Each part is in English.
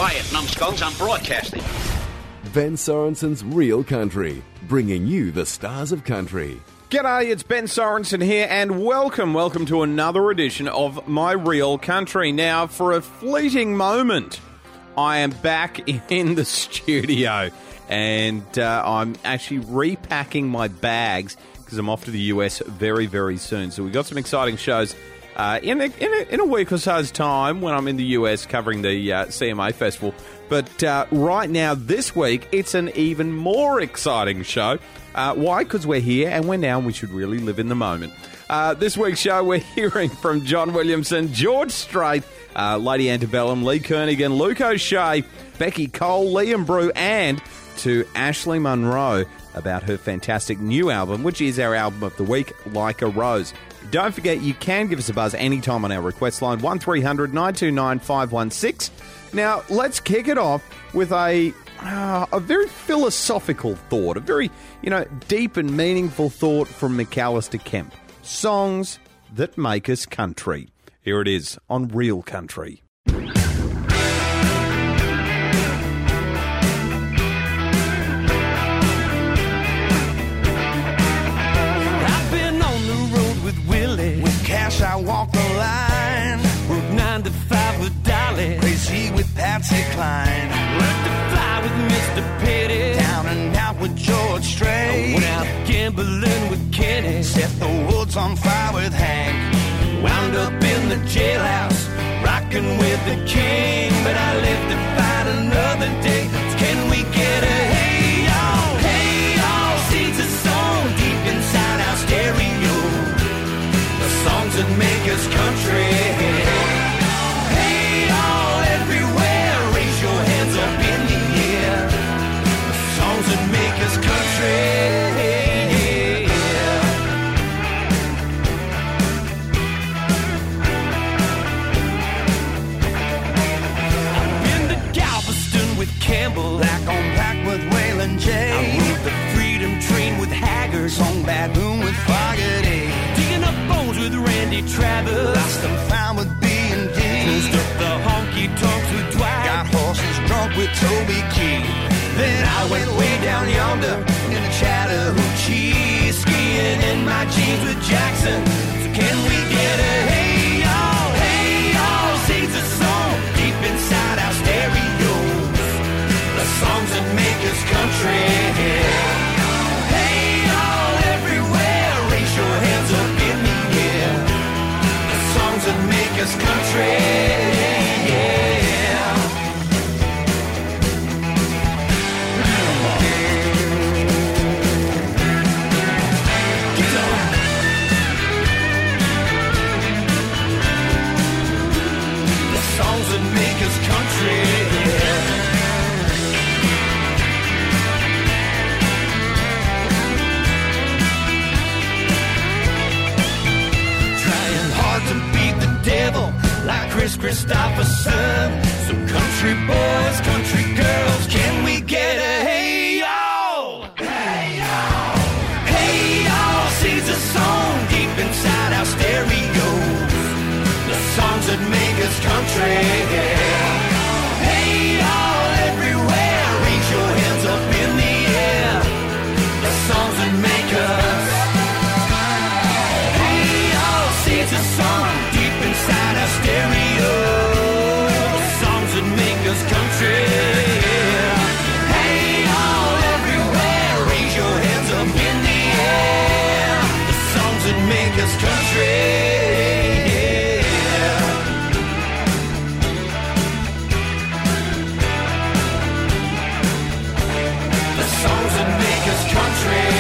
Quiet, numbskulls, I'm broadcasting. Ben Sorensen's Real Country, bringing you the stars of country. G'day, it's Ben Sorensen here, and welcome to another edition of My Real Country. Now, for a fleeting moment, I am back in the studio, and I'm actually repacking my bags because I'm off to the US very, very soon. So we've got some exciting shows in a week or so's time when I'm in the US covering the CMA Festival. But right now, this week, it's an even more exciting show. Why? Because we're here and we're now, and we should really live in the moment. This week's show, we're hearing from John Williamson, George Strait, Lady Antebellum, Lee Kernaghan, Luke O'Shea, Becky Cole, Liam Brew, and to Ashley Monroe about her fantastic new album, which is our album of the week, Like a Rose. Don't forget, you can give us a buzz anytime on our request line, 1300 929 516. Now, let's kick it off with a very philosophical thought, a very, deep and meaningful thought from McAllister Kemp. Songs that make us country. Here it is on Real Country. I've been on the road with Willie. With cash, I walk the line. Work 9 to 5 with Dolly. Crazy with Patsy Cline. Learned to fly with Mr. Petty. Down and out with George Strait. Went out gambling with Kenny. Set the woods on fire with Hank. Wound up in the jailhouse, rocking with the king. But I live to fight another day. So can we get a hey y'all? Hey y'all, seeds are sown deep inside our stereo. The songs that make us country. Hey y'all, everywhere, raise your hands up in the air. The songs that make us country. Campbell, Black on Black with Waylon J. I rode the Freedom Train with Haggard, Song Baboon with Fogarty, digging up bones with Randy Travis, lost and found with B&D, closed up the honky tonks with Dwight, got horses drunk with Toby Keith. Then I went way down yonder in the Chattahoochee, skiing in my jeans with Jackson. So can we get a hey y'all? Hey y'all, seeds are sown deep inside our stereo. Songs that make us country. Hey, y'all everywhere, raise your hands up in the air. The songs that make us country. The songs that make us country. Like Chris Christopherson. So country boys, country girls, can we get a hey y'all? Hey y'all. Hey y'all, seeds are sown deep inside our stereos. The songs that make us country. Hey y'all everywhere, raise your hands up in the air. The songs that make us. Hey y'all, seeds are sown deep inside our stereo. The songs that make us country. Hey, all everywhere, raise your hands up in the air. The songs that make us country. The songs that make us country.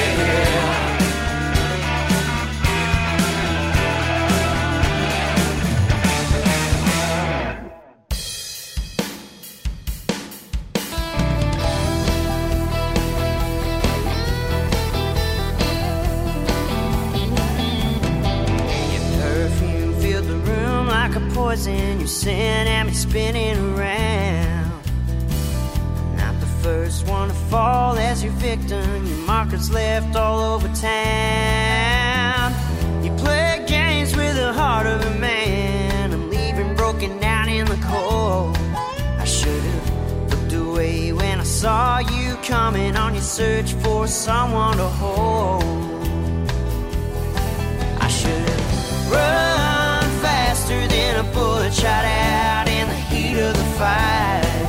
Poison, your sin and me spinning around. Not the first one to fall as your victim. Your markers left all over town. You play games with the heart of a man. I'm leaving broken down in the cold. I should've saw you coming on your search for someone to hold. I should've run faster than a bullet shot out in the heat of the fight.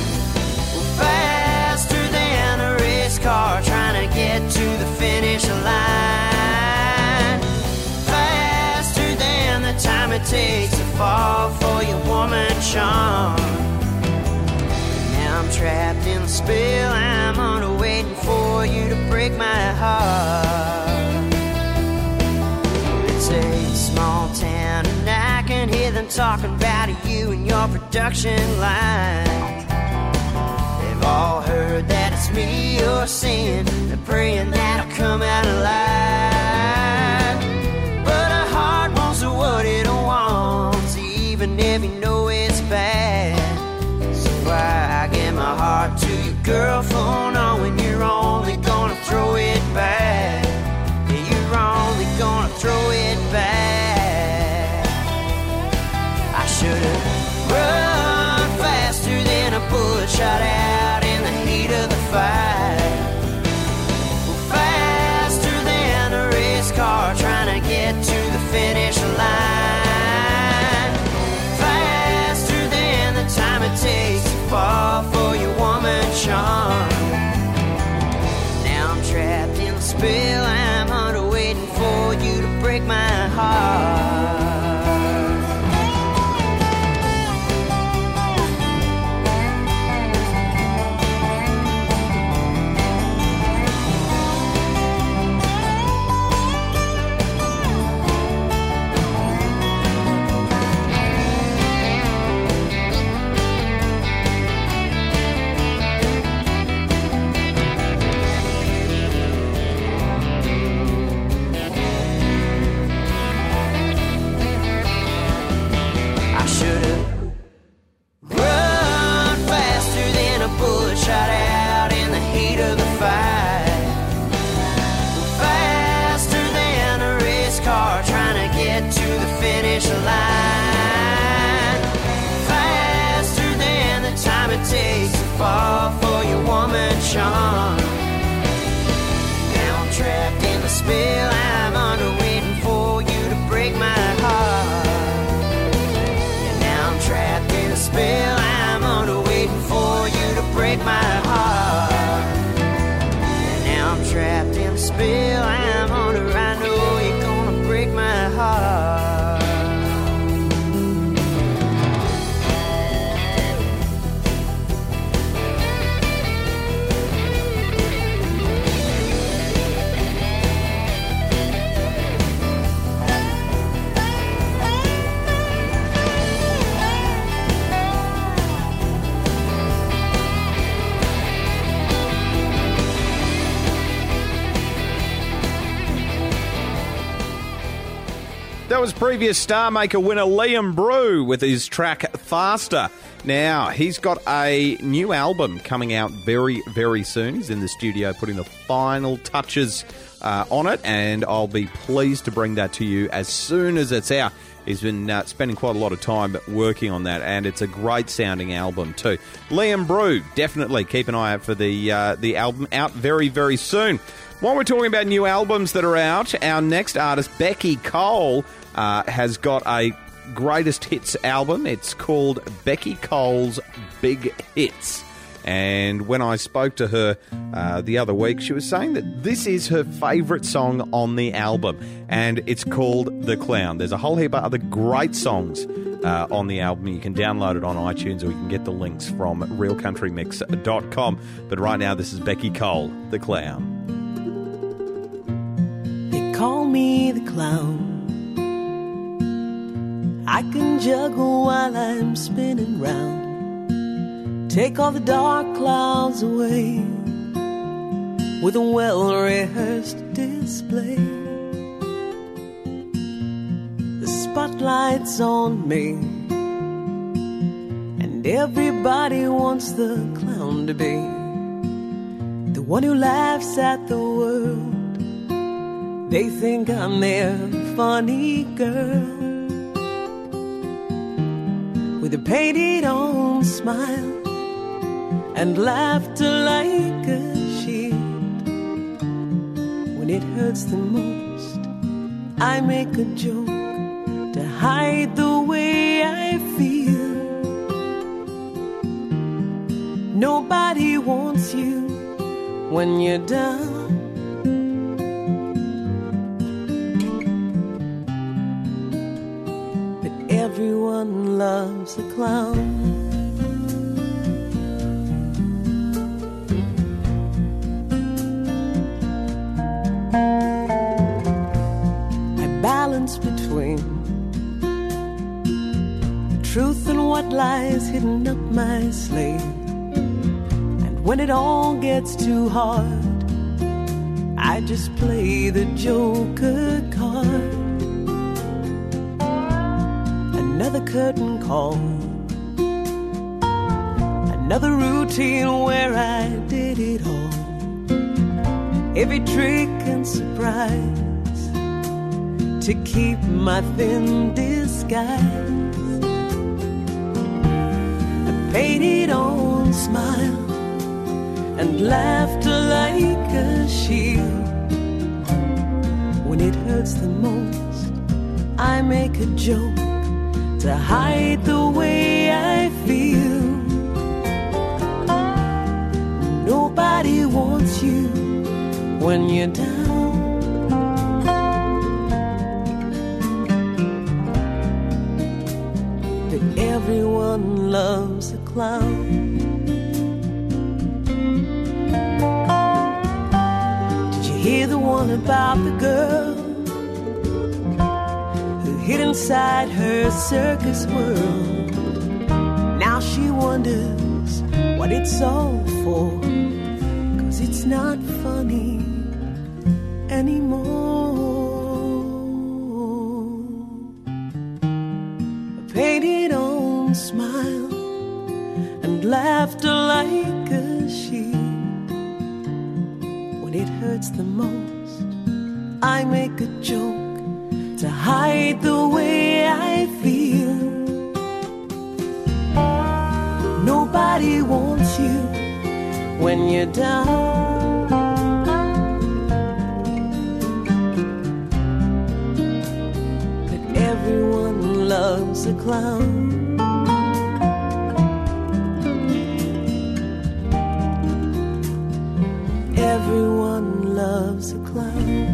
Faster than a race car trying to get to the finish line. Faster than the time it takes to fall for your woman charm. Now I'm trapped in the spell I'm under, waiting for you to break my heart. It's a small town and I can hear them talking about you and your production line. They've all heard that it's me you're seeing, they're praying that I'll come out alive. But a heart wants what it wants, even if you know it's bad. So I give my heart to your girl for knowing you're only gonna throw it back. Yeah, you're only gonna throw it back. I should've run faster than a bullet shot out in the heat of the fight. Faster than a race car trying to get to the finish line. Faster than the time it takes to fall for your woman charm. Now I'm trapped in the spell I'm under, waiting for you to break my heart. Shot out in the heat of the fight. Faster than a race car trying to get to the finish line. Faster than the time it takes to fall for your woman charm. Now I'm trapped in the spell I'm under, waiting for you to break my heart. And now I'm trapped in the spell I'm under, waiting for you to break my heart. And now I'm trapped in the spell I'm under, I know you're gonna break my heart. That was previous Star Maker winner Liam Brew with his track Faster. Now, he's got a new album coming out very, very soon. He's in the studio putting the final touches on it, and I'll be pleased to bring that to you as soon as it's out. He's been spending quite a lot of time working on that, and it's a great sounding album too. Liam Brew, definitely keep an eye out for the album out very, very soon. While we're talking about new albums that are out, our next artist, Becky Cole, has got a greatest hits album. It's called Becky Cole's Big Hits. And when I spoke to her the other week, she was saying that this is her favourite song on the album, and it's called The Clown. There's a whole heap of other great songs on the album. You can download it on iTunes, or you can get the links from realcountrymix.com. But right now, this is Becky Cole, The Clown. They call me the clown. I can juggle while I'm spinning round. Take all the dark clouds away with a well-rehearsed display. The spotlight's on me, and everybody wants the clown to be the one who laughs at the world. They think I'm their funny girl with a painted-on smile and laughter like a shield. When it hurts the most, I make a joke to hide the way I feel. Nobody wants you when you're down. But everyone loves a clown. Balance between the truth and what lies hidden up my sleeve. And when it all gets too hard, I just play the Joker card. Another curtain call, another routine where I did it all. Every trick and surprise to keep my thin disguise. A painted on smile and laughter like a shield. When it hurts the most, I make a joke to hide the way I feel. Nobody wants you when you're down. Everyone loves a clown. Did you hear the one about the girl who hid inside her circus world? Now she wonders what it's all for, 'cause it's not funny anymore. Painted on smile and laughter like a shield. When it hurts the most, I make a joke to hide the way I feel. Nobody wants you when you're down. But everyone loves a clown. Everyone loves a clown.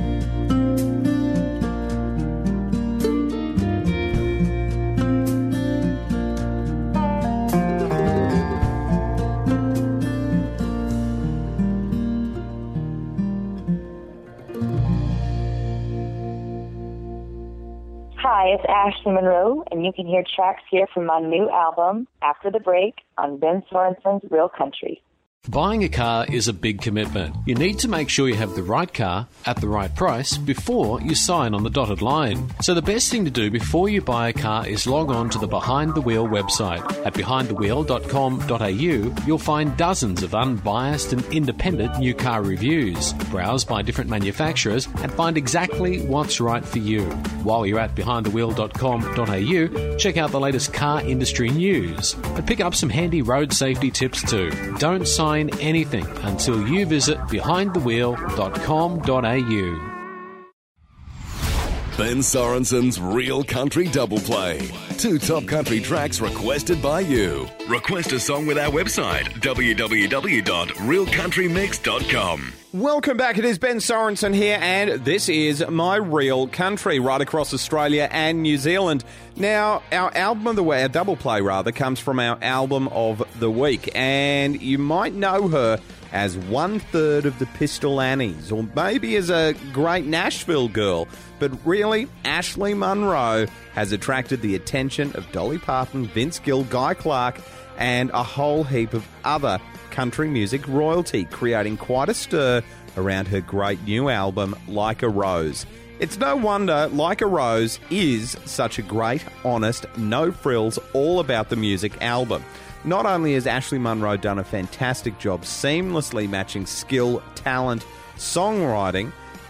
Hi, it's Ashley Monroe, and you can hear tracks here from my new album, After the Break, on Ben Sorensen's Real Country. Buying a car is a big commitment. You need to make sure you have the right car at the right price before you sign on the dotted line. So the best thing to do before you buy a car is log on to the Behind the Wheel website. At behindthewheel.com.au, you'll find dozens of unbiased and independent new car reviews. Browse by different manufacturers and find exactly what's right for you. While you're at behindthewheel.com.au, check out the latest car industry news and pick up some handy road safety tips too. Don't sign anything until you visit behindthewheel.com.au. Ben Sorensen's Real Country Double Play. 2 top country tracks requested by you. Request a song with our website, www.realcountrymix.com. Welcome back. It is Ben Sorensen here, and this is My Real Country, right across Australia and New Zealand. Now, our album of the week, our double play rather, comes from our album of the week, and you might know her as 1/3 of the Pistol Annies, or maybe as a great Nashville girl. But really, Ashley Monroe has attracted the attention of Dolly Parton, Vince Gill, Guy Clark, and a whole heap of other country music royalty, creating quite a stir around her great new album, Like a Rose. It's no wonder Like a Rose is such a great, honest, no-frills, all-about-the-music album. Not only has Ashley Monroe done a fantastic job seamlessly matching skill, talent, songwriting,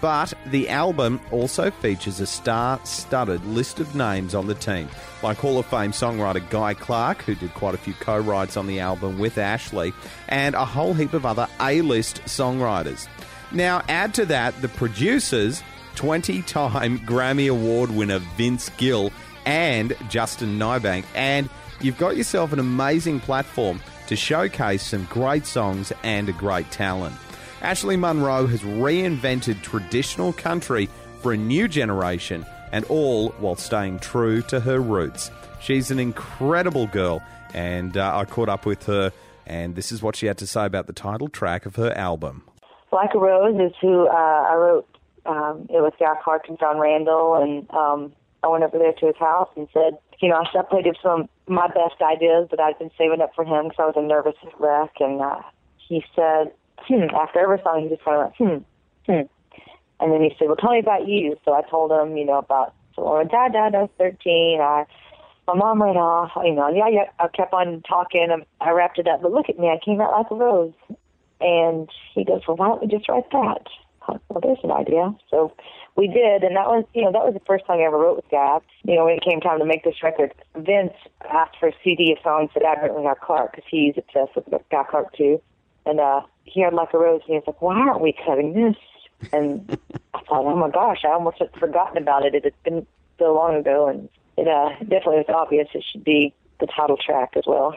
But the album also features a star-studded list of names on the team, like Hall of Fame songwriter Guy Clark, who did quite a few co-writes on the album with Ashley, and a whole heap of other A-list songwriters. Now, add to that the producers, 20-time Grammy Award winner Vince Gill and Justin Nybank, and you've got yourself an amazing platform to showcase some great songs and a great talent. Ashley Monroe has reinvented traditional country for a new generation, and all while staying true to her roots. She's an incredible girl, and I caught up with her, and this is what she had to say about the title track of her album. Like a Rose is who I wrote. It was Guy Clark and John Randall, and I went over there to his house and said, you know, I played him some of my best ideas that I'd been saving up for him because I was a nervous wreck, and he said, after every song, he just kind of went, And then he said, well, tell me about you. So I told him, you know, about, so when my dad died, I was 13. My mom ran off, you know, I kept on talking. I wrapped it up, but look at me, I came out like a rose. And he goes, well, why don't we just write that? Well, there's an idea. So we did, and that was the first song I ever wrote with Guy. You know, when it came time to make this record, Vince asked for a CD of songs that I'd written with Guy Clark, because he's obsessed with Guy Clark too. And he had Like a Rose, and he was like, why aren't we cutting this? And I thought, oh my gosh, I almost had forgotten about it. It had been so long ago, and it definitely was obvious it should be the title track as well.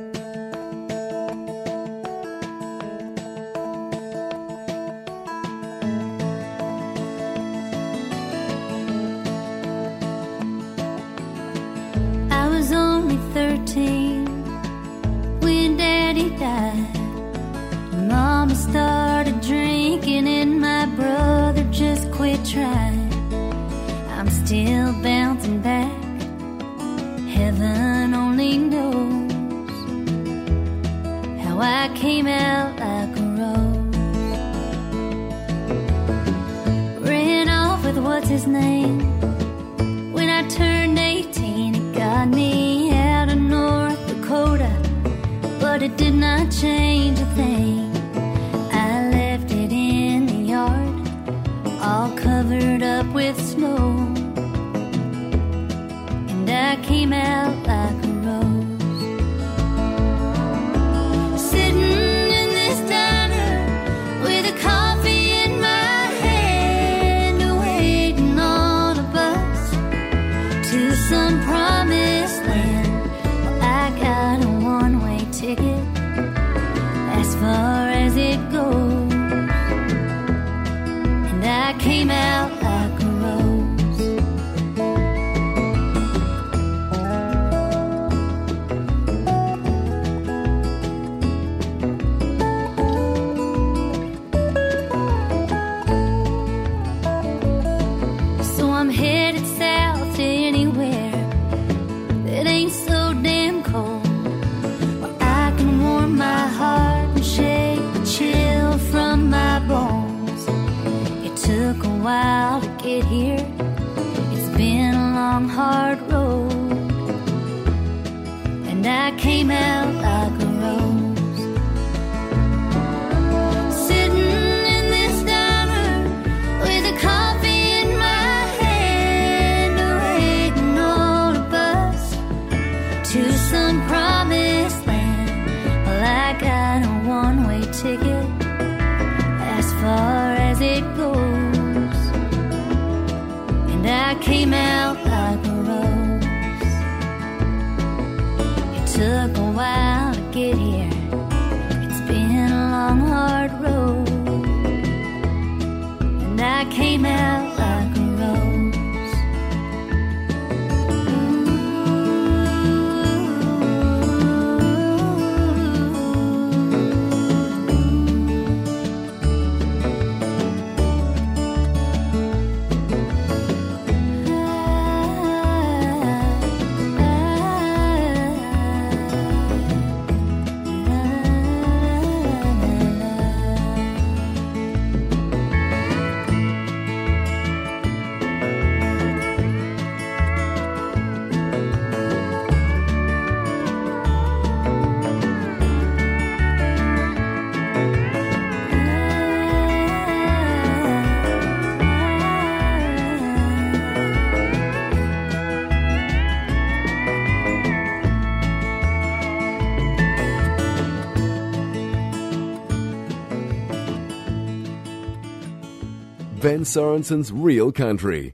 I was only 13 when Daddy died. Mama started drinking and my brother just quit trying. I'm still bouncing back, heaven only knows how I came out like a rose. Ran off with what's his name when I turned 18. It got me out of North Dakota, but it did not change a thing. All covered up with snow, and I came out like a rose. Sitting in this diner with a coffee in my hand, waiting on a bus to some promised land. Well, I got a one-way ticket as far as it goes. I came out like a rose. So I'm headed south to anywhere that ain't so damn cold, where I can warm my heart and shake the chill from my bones. Took a while to get here. It's been a long, hard road, and I came out like a rose. Sitting in this diner with a coffee in my hand, waiting on a bus to some promised land. Well, I got a one-way ticket as far as it goes. I came out like a rose. It took a while to get here. It's been a long, hard road, and I came out like a rose. Ben Sorensen's Real Country.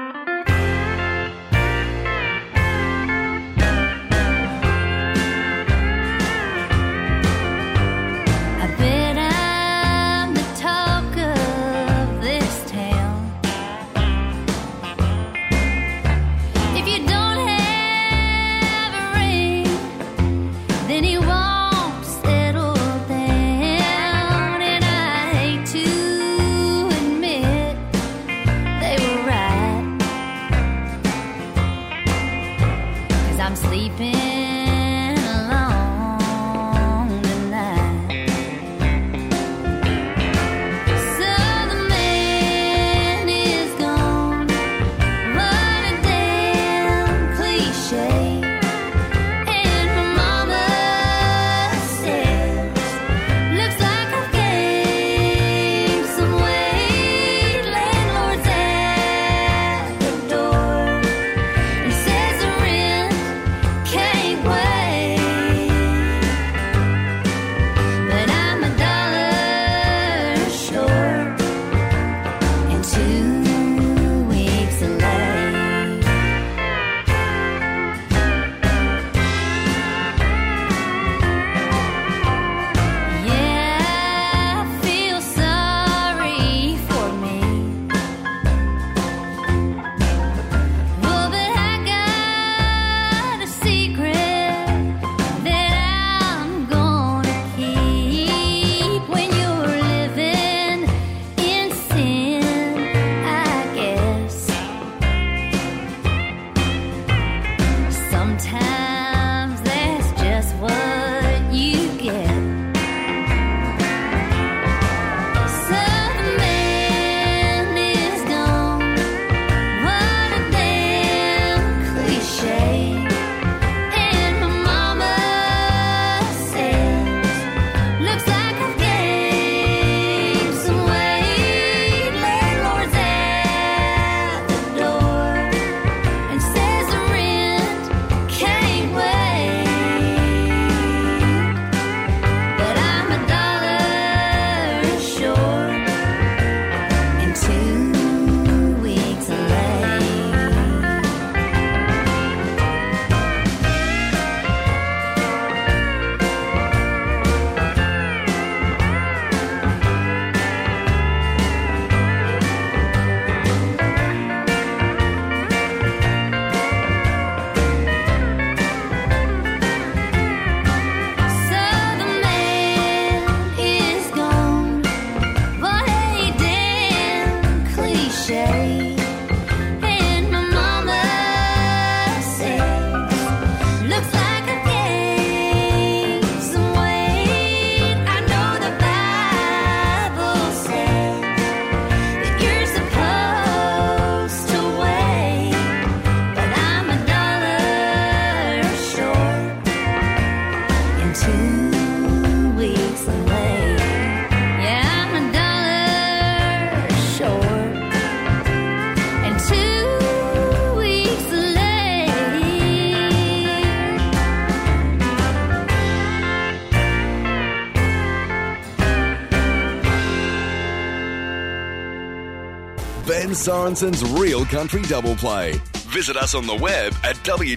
Ben Sorensen's Real Country Double Play. Visit us on the web at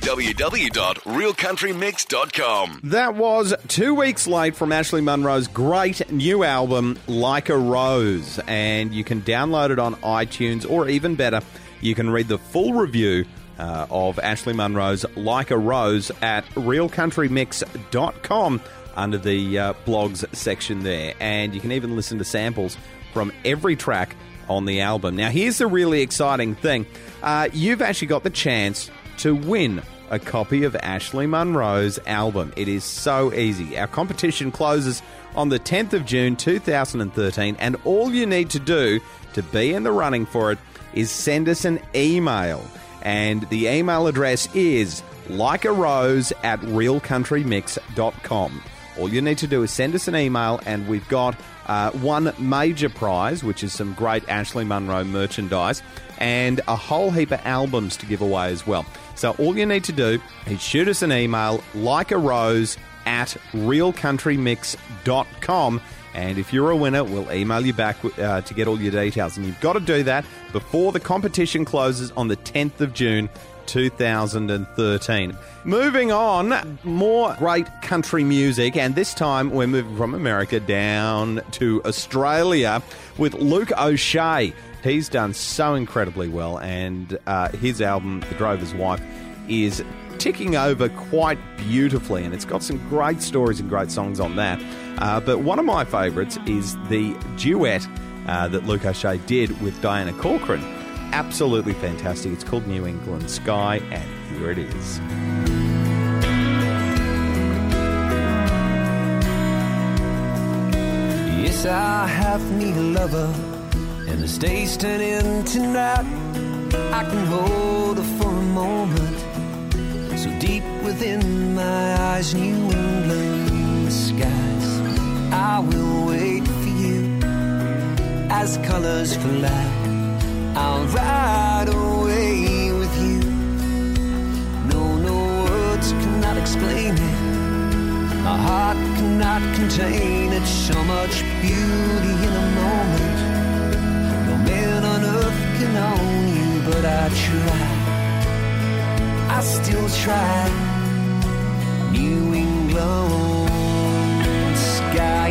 www.realcountrymix.com. That was 2 weeks late from Ashley Munro's great new album, Like a Rose. And you can download it on iTunes, or even better, you can read the full review of Ashley Munro's Like a Rose at realcountrymix.com under the blogs section there. And you can even listen to samples from every track on the album. Now, here's the really exciting thing. You've actually got the chance to win a copy of Ashley Munro's album. It is so easy. Our competition closes on the 10th of June 2013, and all you need to do to be in the running for it is send us an email. And the email address is likearose@realcountrymix.com. All you need to do is send us an email, and we've got one major prize, which is some great Ashley Munro merchandise, and a whole heap of albums to give away as well. So all you need to do is shoot us an email, likearose at realcountrymix.com. And if you're a winner, we'll email you back to get all your details. And you've got to do that before the competition closes on the 10th of June, 2013. Moving on, more great country music, and this time we're moving from America down to Australia with Luke O'Shea. He's done so incredibly well, and his album, The Drover's Wife, is ticking over quite beautifully, and it's got some great stories and great songs on that. But one of my favourites is the duet that Luke O'Shea did with Diana Corcoran. Absolutely fantastic. It's called New England Sky, and here it is. Yes, I have me a lover, and the day's turning tonight. I can hold her for a moment, so deep within my eyes, New England skies. I will wait for you as colors fly. I'll ride away with you. No words cannot explain it. My heart cannot contain it. So much beauty in a moment. No man on earth can own you, but I try. I still try. New England sky.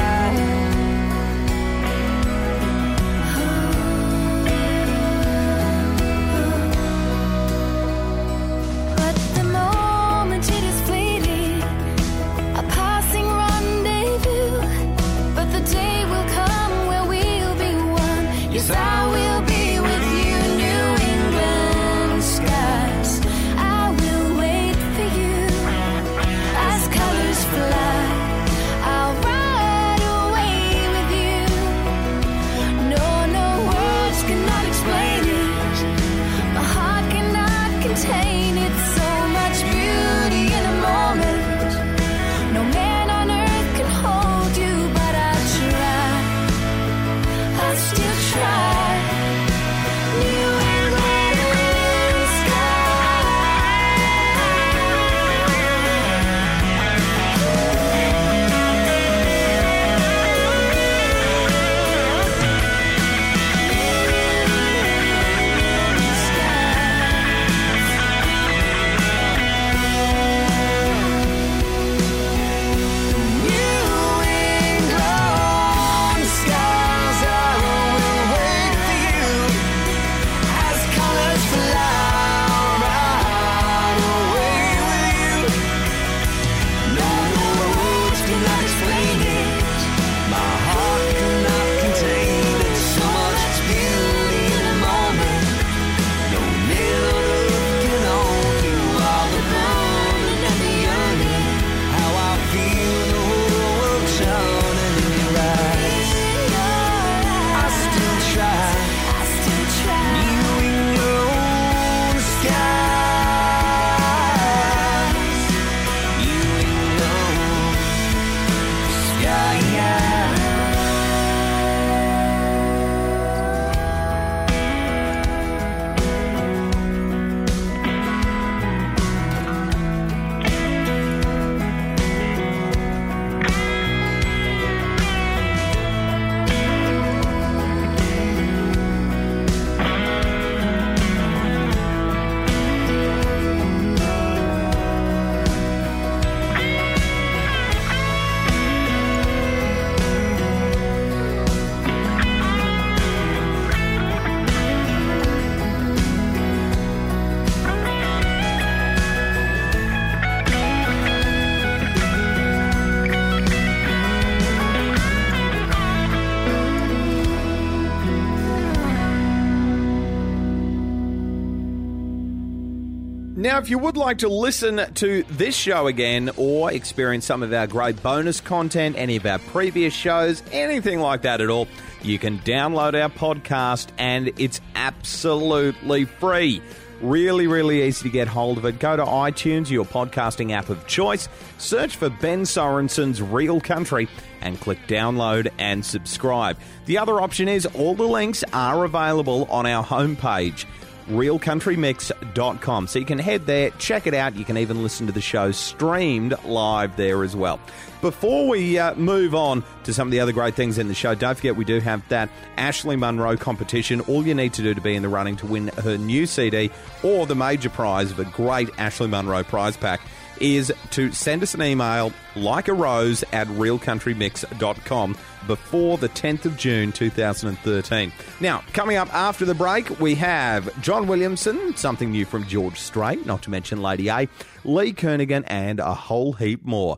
Now, if you would like to listen to this show again or experience some of our great bonus content, any of our previous shows, anything like that at all, you can download our podcast and it's absolutely free. Really, really easy to get hold of it. Go to iTunes, your podcasting app of choice, search for Ben Sorensen's Real Country and click download and subscribe. The other option is all the links are available on our homepage, realcountrymix.com. So you can head there, check it out. You can even listen to the show streamed live there as well. Before we move on to some of the other great things in the show, don't forget we do have that Ashley Munro competition. All you need to do to be in the running to win her new CD or the major prize of a great Ashley Munro prize pack is to send us an email like a rose at realcountrymix.com before the 10th of June 2013. Now, coming up after the break, we have John Williamson, something new from George Strait, not to mention Lady A, Lee Kernaghan, and a whole heap more.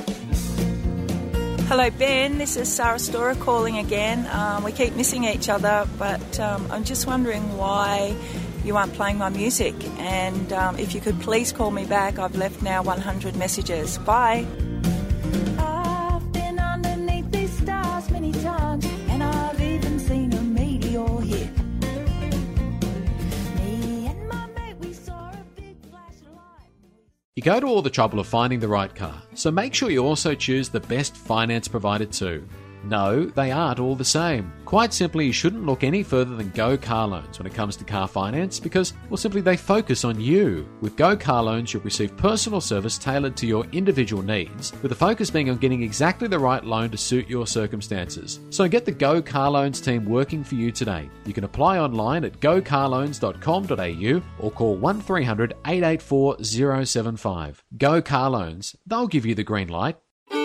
Hello, Ben. This is Sarah Storer calling again. We keep missing each other, but I'm just wondering why you aren't playing my music. And if you could please call me back. I've left now 100 messages. Bye. I've been underneath these stars many times, and I've even seen a meteor hit. Me and my mate, we saw a big flash of light. You go to all the trouble of finding the right car, so make sure you also choose the best finance provider too. No, they aren't all the same. Quite simply, you shouldn't look any further than Go Car Loans when it comes to car finance because, well, simply they focus on you. With Go Car Loans, you'll receive personal service tailored to your individual needs, with the focus being on getting exactly the right loan to suit your circumstances. So get the Go Car Loans team working for you today. You can apply online at gocarloans.com.au or call 1300 884 075. Go Car Loans. They'll give you the green light.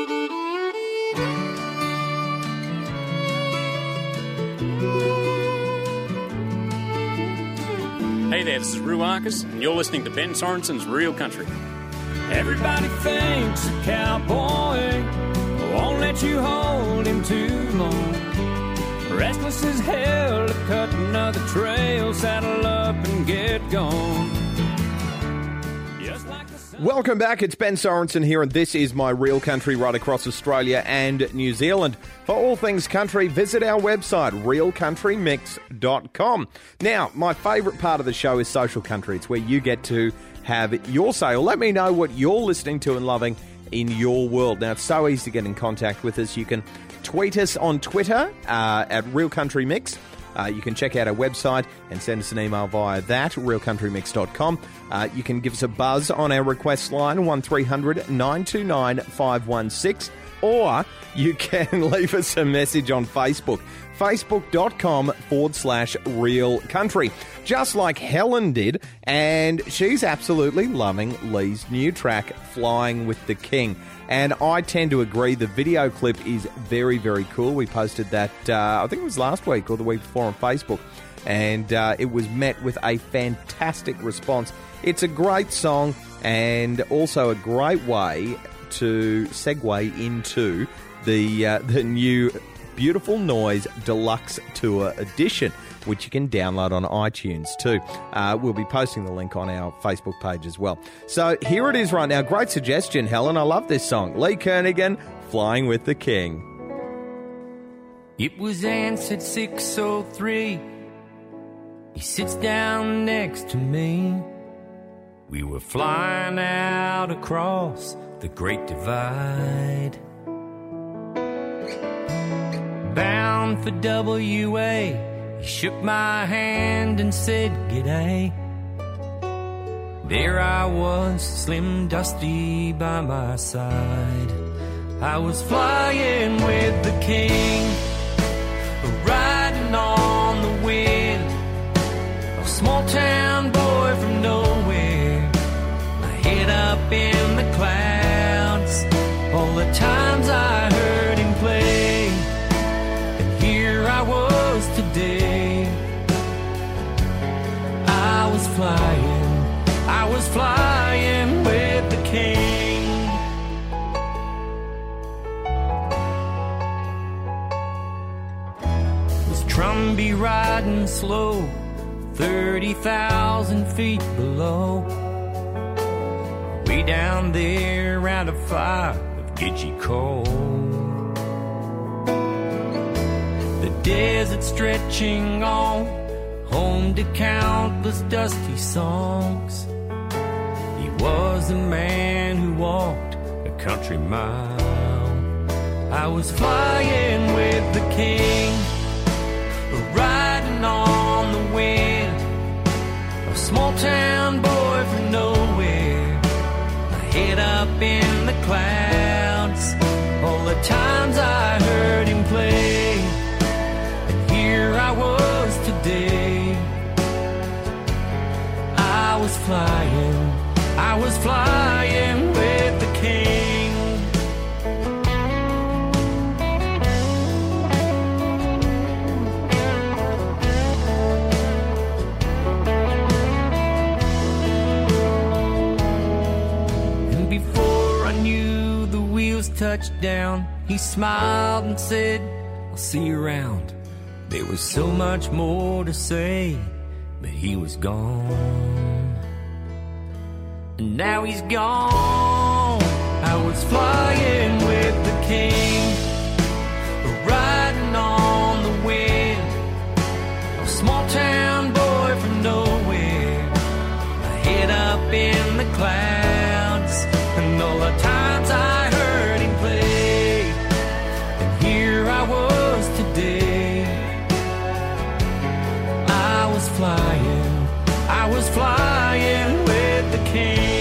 Hey there, this is Rue Arcus, and you're listening to Ben Sorensen's Real Country. Everybody thinks a cowboy won't let you hold him too long. Restless as hell to cut another trail, saddle up and get gone. Just like the sun. Welcome back, it's Ben Sorensen here, and this is my Real Country right across Australia and New Zealand. For all things country, visit our website, realcountrymix.com. Now, my favourite part of the show is Social Country. It's where you get to have your say, or let me know what you're listening to and loving in your world. Now, it's so easy to get in contact with us. You can tweet us on Twitter at realcountrymix. You can check out our website and send us an email via that, realcountrymix.com. You can give us a buzz on our request line, 1300 929 516, or you can leave us a message on Facebook, facebook.com/Real Country, just like Helen did, and she's absolutely loving Lee's new track, Flying with the King. And I tend to agree, the video clip is very, very cool. We posted that, I think it was last week or the week before on Facebook, and it was met with a fantastic response. It's a great song and also a great way to segue into the new Beautiful Noise Deluxe Tour Edition, which you can download on iTunes too. We'll be posting the link on our Facebook page as well. So here it is right now. Great suggestion, Helen. I love this song. Lee Kernaghan, Flying with the King. It was answered 6:03. He sits down next to me. We were flying out across the Great Divide, bound for WA. He shook my hand and said, "G'day." There I was, slim dusty by my side. I was flying with the king, riding on the wind. A small town boy from nowhere, my head up in the clouds. All the times I heard him play, and here I was today. I was flying with the king. Was Trumby riding slow, 30,000 feet below. Way down there around a fire of Gidgee coal. The desert stretching on, home to countless dusty songs. He was the man who walked a country mile. I was flying with the king, riding on the wind. clouds. All the times I heard him play, and here I was today. I was flying with the king. And before I knew the wheels touched down, he smiled and said, I'll see you around. There was so much more to say, but he was gone. And now he's gone. I was flying with the king, riding on the wind. A small town boy from nowhere, my head up in the clouds. And all the times I heard him play, and here I was today. I was flying with the king.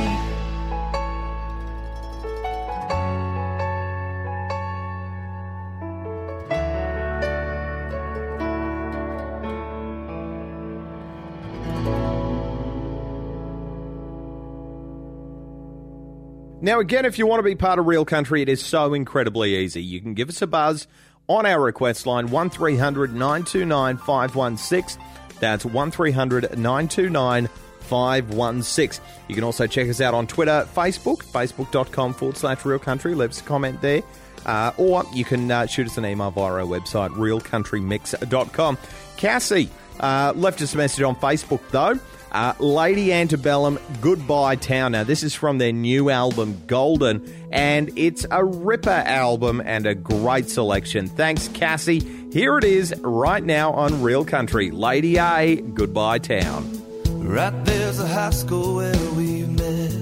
Now, again, if you want to be part of Real Country, it is so incredibly easy. You can give us a buzz on our request line, 1300 929 516. That's 1300 929 516. You can also check us out on Twitter, Facebook, facebook.com/Real Country. Leave us a comment there. Or you can shoot us an email via our website, realcountrymix.com. Cassie left us a message on Facebook, though. Lady Antebellum, Goodbye Town. Now, this is from their new album, Golden, and it's a ripper album and a great selection. Thanks, Cassie. Here it is right now on Real Country. Lady A, Goodbye Town. Right there's a high school where we met.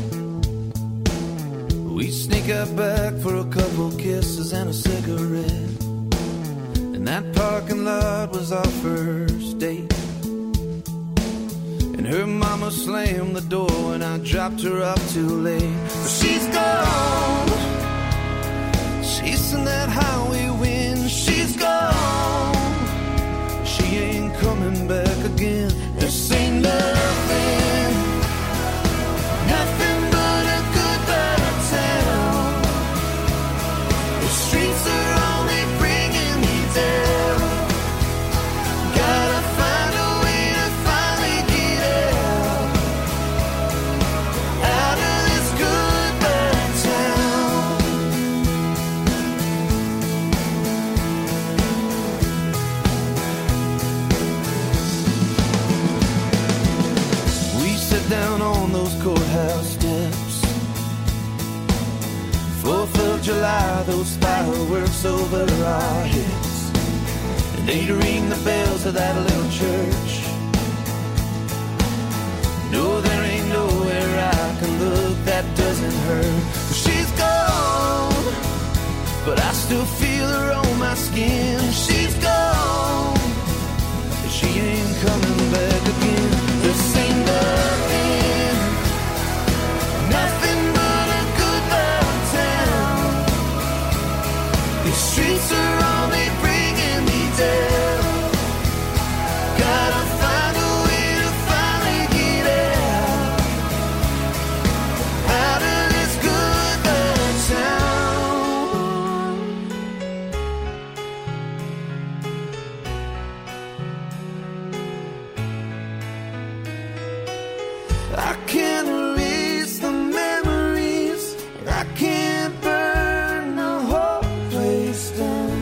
We sneak out back for a couple kisses and a cigarette. And that parking lot was our first date. And her mama slammed the door when I dropped her off too late. But she's gone, chasing that highway wind. She's gone, she ain't coming back again. This ain't nothing, nothing but a goodbye town. The streets are only bringing me down. Gotta find a way to finally get out of this goodbye town. We sit down on those courthouse steps. 4th of July, those fireworks over our heads. And they'd ring the bells of that little church. No, there ain't nowhere I can look that doesn't hurt. She's gone, but I still feel her on my skin. She's gone, but she ain't coming back again. This ain't nothing, nothing but a goodbye town. These streets are only bringing me down. Gotta find a way to finally get out of this goodbye town. I can't erase the memories, and I can't burn the whole place down.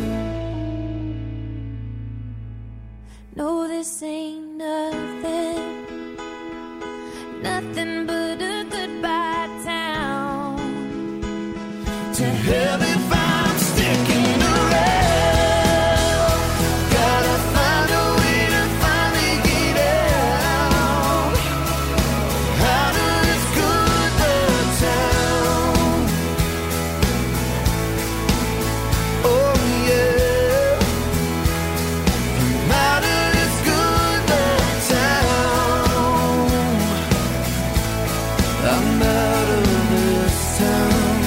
No, this ain't nothing, nothing but a goodbye town. To hell if I'm sticking around. Gotta find a way to finally get out of this goodbye town. Oh yeah, I'm out of this goodbye town. I'm out of this town.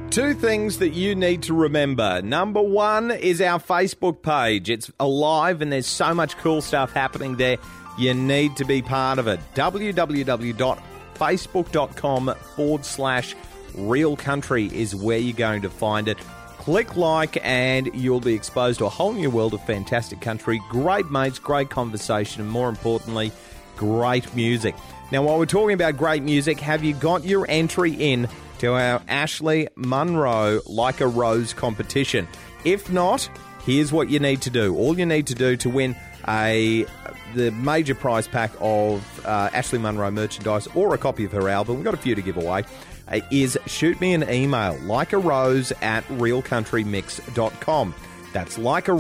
Two things that you need to remember. Number one is our Facebook page. It's alive and there's so much cool stuff happening there. You need to be part of it. www.facebook.com/Real Country is where you're going to find it. Click like and you'll be exposed to a whole new world of fantastic country, great mates, great conversation, and more importantly, great music. Now, while we're talking about great music, have you got your entry in to our Ashley Munro Like a Rose competition? If not, here's what you need to do. All you need to do to win the major prize pack of Ashley Munro merchandise or a copy of her album, we've got a few to give away, is shoot me an email, likearose@realcountrymix.com. That's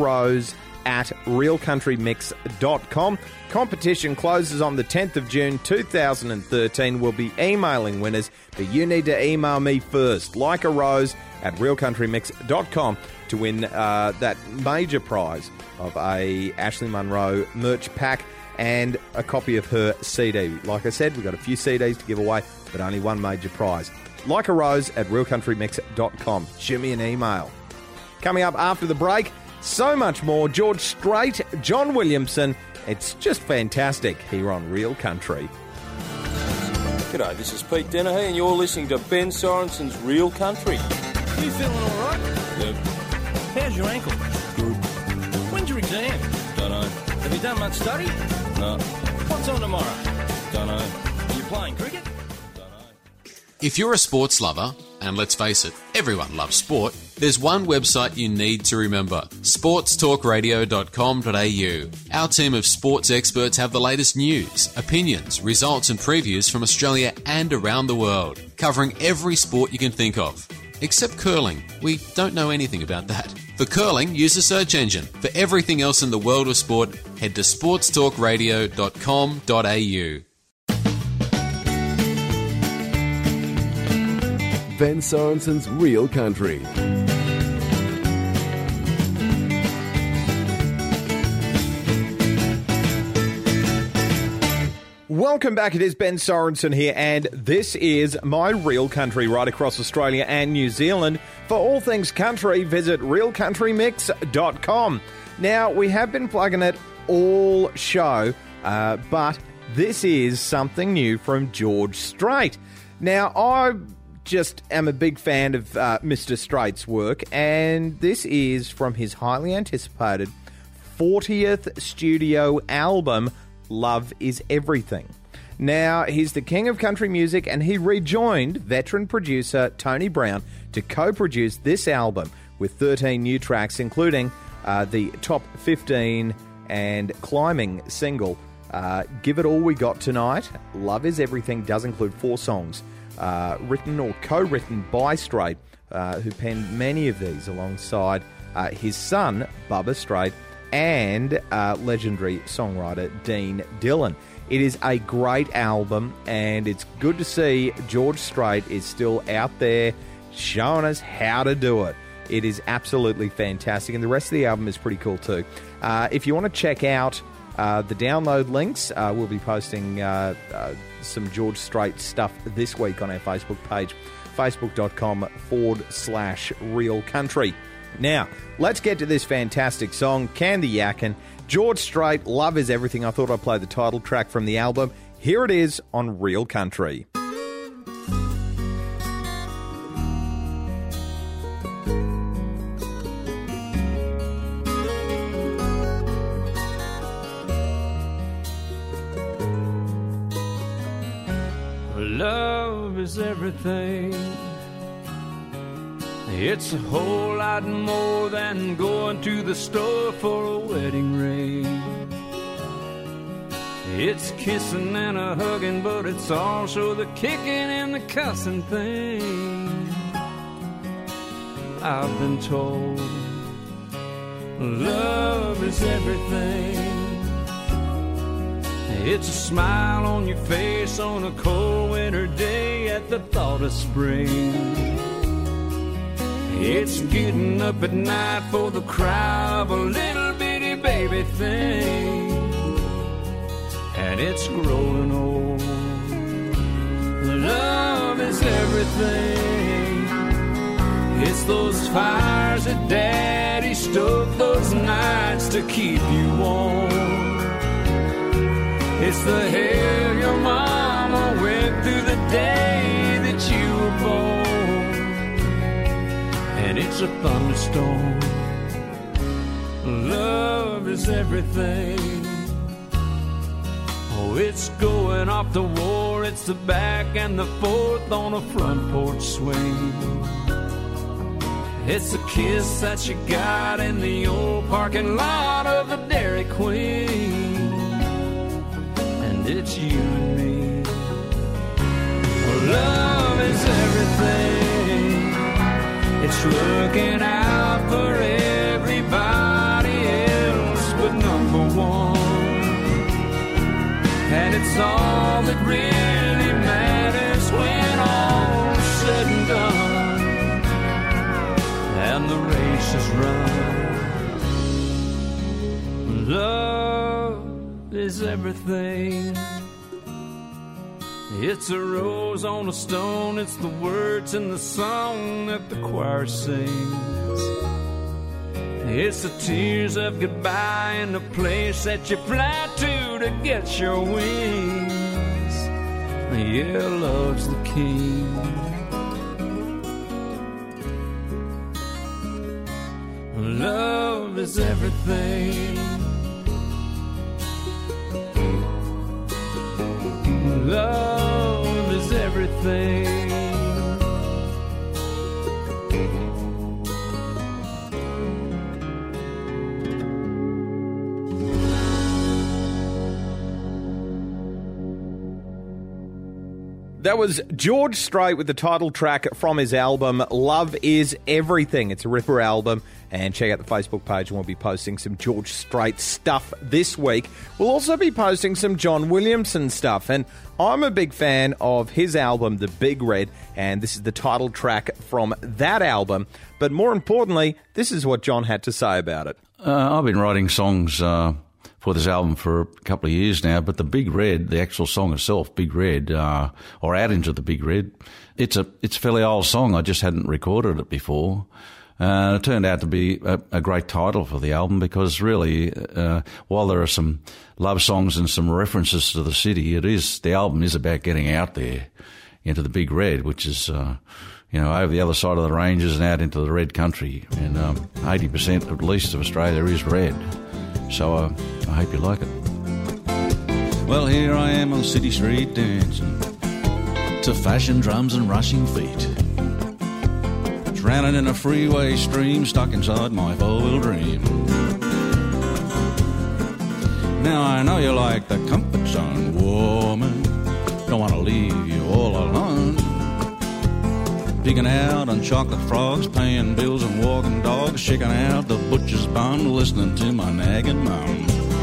likearose@realcountrymix.com. Competition closes on the 10th of June 2013. We'll be emailing winners, but you need to email me first, likearose@realcountrymix.com, to win that major prize of a Ashley Munro merch pack and a copy of her CD. Like I said, we've got a few CDs to give away, but only one major prize. likearose@realcountrymix.com. Shoot me an email. Coming up after the break, so much more. George Strait, John Williamson. It's just fantastic here on Real Country. G'day, this is Pete Dennehy and you're listening to Ben Sorenson's Real Country. Are you feeling all right? Yep. How's your ankle? Good. When's your exam? Dunno. Have you done much study? No. What's on tomorrow? Dunno. Are you playing cricket? If you're a sports lover, and let's face it, everyone loves sport, there's one website you need to remember, sportstalkradio.com.au. Our team of sports experts have the latest news, opinions, results and previews from Australia and around the world, covering every sport you can think of. Except curling. We don't know anything about that. For curling, use the search engine. For everything else in the world of sport, head to sportstalkradio.com.au. Ben Sorenson's Real Country. Welcome back. It is Ben Sorensen here, and this is my Real Country right across Australia and New Zealand. For all things country, visit realcountrymix.com. Now, we have been plugging it all show, but this is something new from George Strait. Now, I just am a big fan of Mr. Strait's work, and this is from his highly anticipated 40th studio album, Love Is Everything. Now, he's the king of country music, and he rejoined veteran producer Tony Brown to co-produce this album with 13 new tracks, including the top 15 and climbing single, Give It All We Got Tonight. Love Is Everything does include 4 songs written or co-written by Strait, who penned many of these alongside his son, Bubba Strait, and legendary songwriter Dean Dillon. It is a great album, and it's good to see George Strait is still out there showing us how to do it. It is absolutely fantastic, and the rest of the album is pretty cool too. If you want to check out the download links, we'll be posting some George Strait stuff this week on our Facebook page, facebook.com/Real Country. Now, let's get to this fantastic song, Can the Yakin. George Strait, Love Is Everything. I thought I'd play the title track from the album. Here it is on Real Country. Love is everything. It's a whole lot more than going to the store for a wedding ring. It's kissing and a hugging, but it's also the kicking and the cussing thing. I've been told love is everything. It's a smile on your face on a cold winter day at the thought of spring. It's getting up at night for the cry of a little bitty baby thing. And it's growing old. Love is everything. It's those fires that Daddy stoked those nights to keep you warm. It's the hell your mama went through the day that you were born. And it's a thunderstorm. Love is everything. Oh, it's going off to war. It's the back and the forth on a front porch swing. It's a kiss that you got in the old parking lot of the Dairy Queen. And it's you and me. Love is everything. It's looking out for everybody else but number one. And it's all that really matters when all's said and done. And the race is run. Love is everything. It's a rose on a stone. It's the words in the song that the choir sings. It's the tears of goodbye in the place that you fly to get your wings. Yeah, love's the king. Love is everything. Love is everything. That was George Strait with the title track from his album Love Is Everything. It's a ripper album, and check out the Facebook page and we'll be posting some George Strait stuff this week. We'll also be posting some John Williamson stuff, and I'm a big fan of his album The Big Red, and this is the title track from that album. But more importantly, this is what John had to say about it. I've been writing songs for this album for a couple of years now, but The Big Red, the actual song itself, Big Red, or Out Into the Big Red, it's a fairly old song. I just hadn't recorded it before. It turned out to be a great title for the album because really, while there are some love songs and some references to the city, the album is about getting out there into the Big Red, which is, over the other side of the ranges and out into the red country. And 80% at least of Australia is red. So I hope you like it. Well, here I am on City Street dancing to fashion drums and rushing feet, drowning in a freeway stream stuck inside my four-wheel dream. Now I know you like the comfort zone, woman. Don't want to leave you all alone. Digging out on chocolate frogs, paying bills and walking dogs, shaking out the butcher's bum, listening to my nagging mum.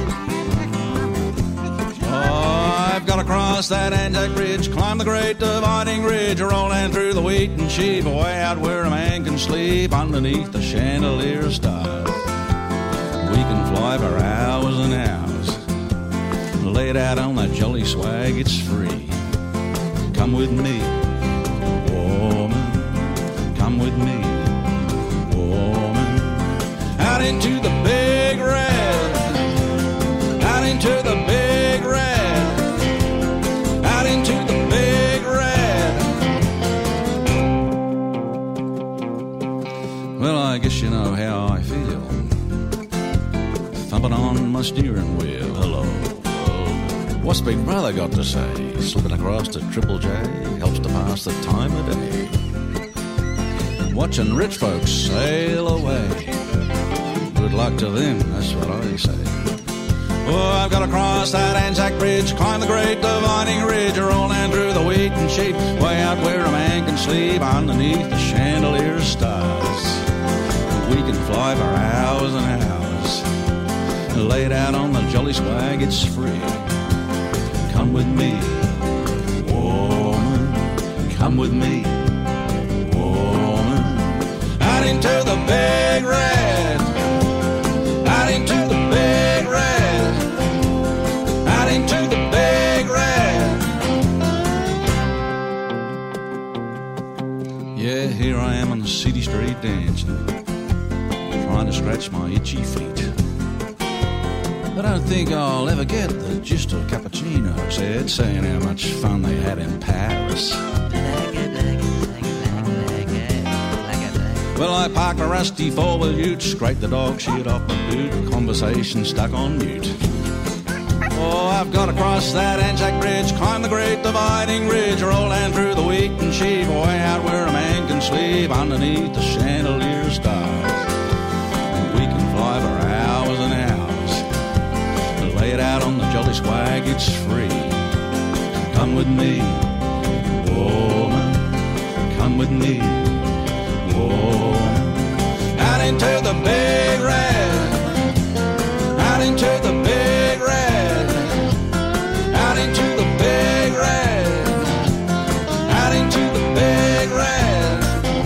Oh, I've got to cross that Anzac Bridge, climb the great dividing ridge, rolling through the wheat and sheep, way out where a man can sleep underneath the chandelier stars. We can fly for hours and hours, laid out on that jolly swag, it's free. Come with me, woman. Come with me, woman, out into the big red, out into the big red, out into the big red. Well, I guess you know how I feel, thumping on my steering wheel. Hello, what's Big Brother got to say? Slipping across to Triple J helps to pass the time of day. Watching rich folks sail away. Good luck to them, that's what I say. Oh, I've got to cross that Anzac Bridge, climb the great dividing ridge, rolling through the wheat and sheep, way out where a man can sleep underneath the chandelier stars. We can fly for hours and hours, laid out on the jolly swag, it's free. Come with me, woman, come with me, out into the big red, out into the big red, out into the big red. Yeah, here I am on the city street dancing, trying to scratch my itchy feet. I don't think I'll ever get the gist of Cappuccino said, saying how much fun they had in Paris. Well, I parked a rusty four-wheel ute, scraped the dog shit off my boot, conversation stuck on mute. Oh, I've got to cross that Anzac Bridge, climb the great dividing ridge, roll down through the Wheaton Sheep, way out where a man can sleep underneath the chandelier stars. And we can fly for hours and hours, lay it out on the jolly swag, it's free. Come with me, woman, come with me, woman. Out into the big red, out into the big red, out into the big red, out into the big red,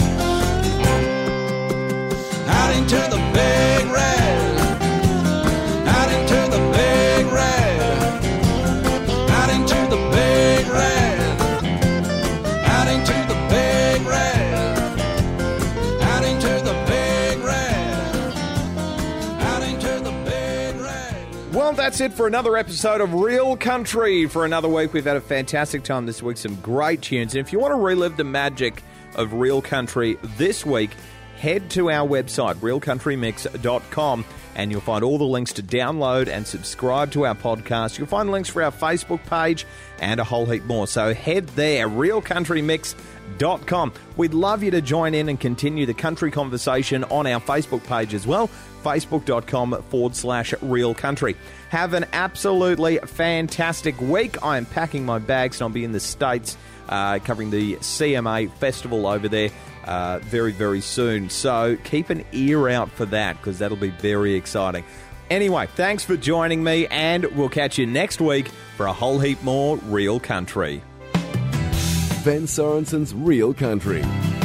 out into the big red, out into the big red, out into the big red, out into the big red, out into the big red, out into the big red. Well, that's it for another episode of Real Country. For another week, we've had a fantastic time this week. Some great tunes. And if you want to relive the magic of Real Country this week, head to our website, realcountrymix.com, and you'll find all the links to download and subscribe to our podcast. You'll find links for our Facebook page and a whole heap more. So head there, realcountrymix.com. We'd love you to join in and continue the country conversation on our Facebook page as well, facebook.com/Real Country. Have an absolutely fantastic week. I am packing my bags and I'll be in the States covering the CMA festival over there very, very soon. So keep an ear out for that because that'll be very exciting. Anyway, thanks for joining me and we'll catch you next week for a whole heap more Real Country. Ben Sorensen's Real Country.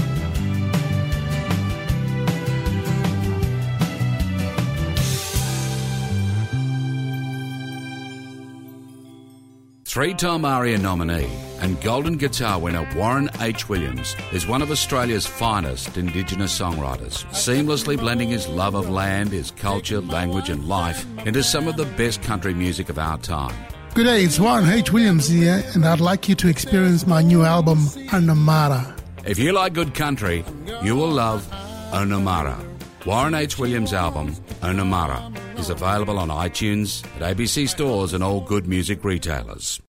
Three-time ARIA nominee and Golden Guitar winner Warren H. Williams is one of Australia's finest Indigenous songwriters, seamlessly blending his love of land, his culture, language and life into some of the best country music of our time. Good day, it's Warren H. Williams here, and I'd like you to experience my new album, Onamara. If you like good country, you will love Onamara. Warren H. Williams' album, Onamara, is available on iTunes, at ABC stores and all good music retailers.